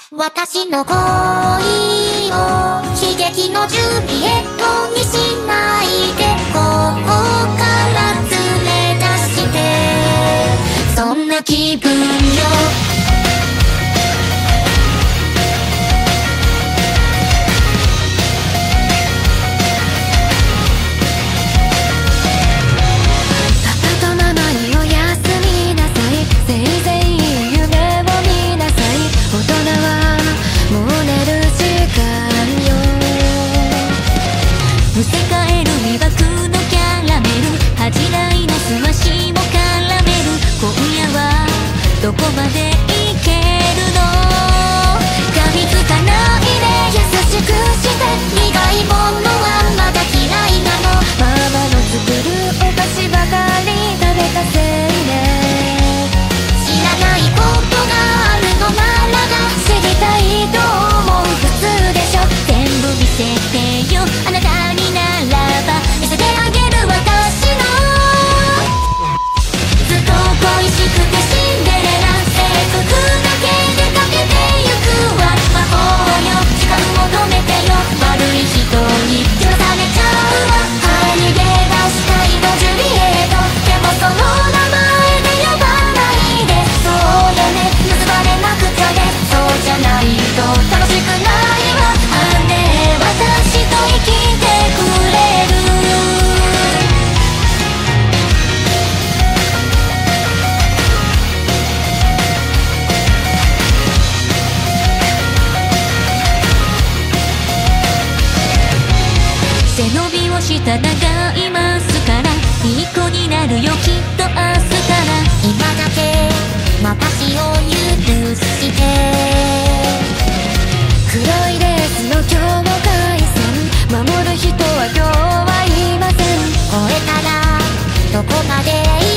私の恋を悲劇のジュリエットにしないで、ここから連れ出して、そんな気分よ。 むせ返る魅惑のキャラメル、恥じらいのすましも絡める。今夜はどこまでいけるの？噛みつかないで優しくして、苦いものはまだ嫌いなの。ママの作るお菓子ばかり食べたせいね。 知らないことがあるのならが知りたいと思う普通でしょ。 全部見せてよあなたにならば、見せてあげる私のずっと恋しくてシンデレラ、制服だけでかけてゆくわ。魔法よ時間を止めてよ、悪い人に許されちゃうわ。 逃げ出したいのジュリエット、でもその名前で呼ばないで。そうよね、結ばれなくちゃね。そうじゃないと楽しくないわ。 ねえ私と生きてくれる？背伸びをした長いますから、いい子になるよきっと明日から。 今だけ私を許して、 黒いレースの境界線、守る人は今日はいません。 超えたらどこまで